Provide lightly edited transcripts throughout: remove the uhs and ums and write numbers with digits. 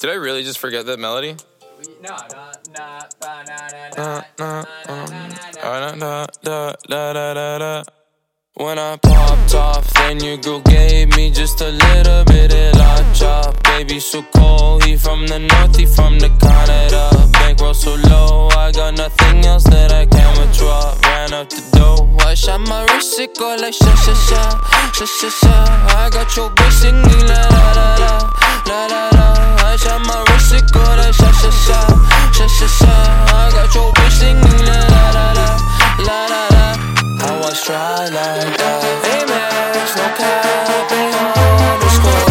Did I really just forget that melody? No. When I popped off, then your girl gave me just a little bit of la chop. Baby so cold, he from the north, he from the Canada. Bankroll so low, I got nothing else that I can withdraw. Ran up the dough, I shot my wrist, it go like sha sha sha, sha sha sha. I got your bitch singing la la la la, la la la. I shot my wrist, it go like sha sha sha, sha sha sha. I got your bitch singing la la la la, la la la. I was try like that. Amex, no cap, ain't underscore.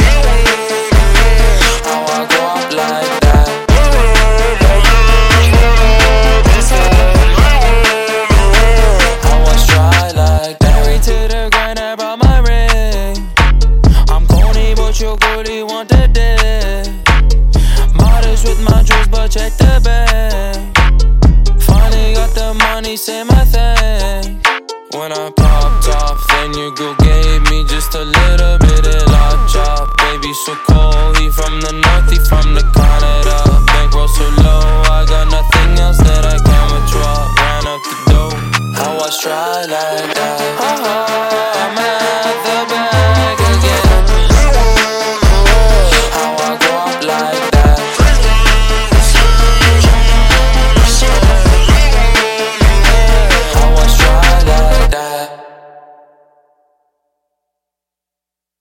How I go up like that. I was try like that. Married to the grind, I brought my ring. I'm corny, but your girlie want the dick. Modest with my jewels, but check the bag. Finally got the money, say my thing. When I popped off, then your girl gave me just a little bit of la chop. Baby so cold, he from the north, he from the Canada. Bankroll so low, I got nothing else that I can withdraw. Ran up the dough, how I try like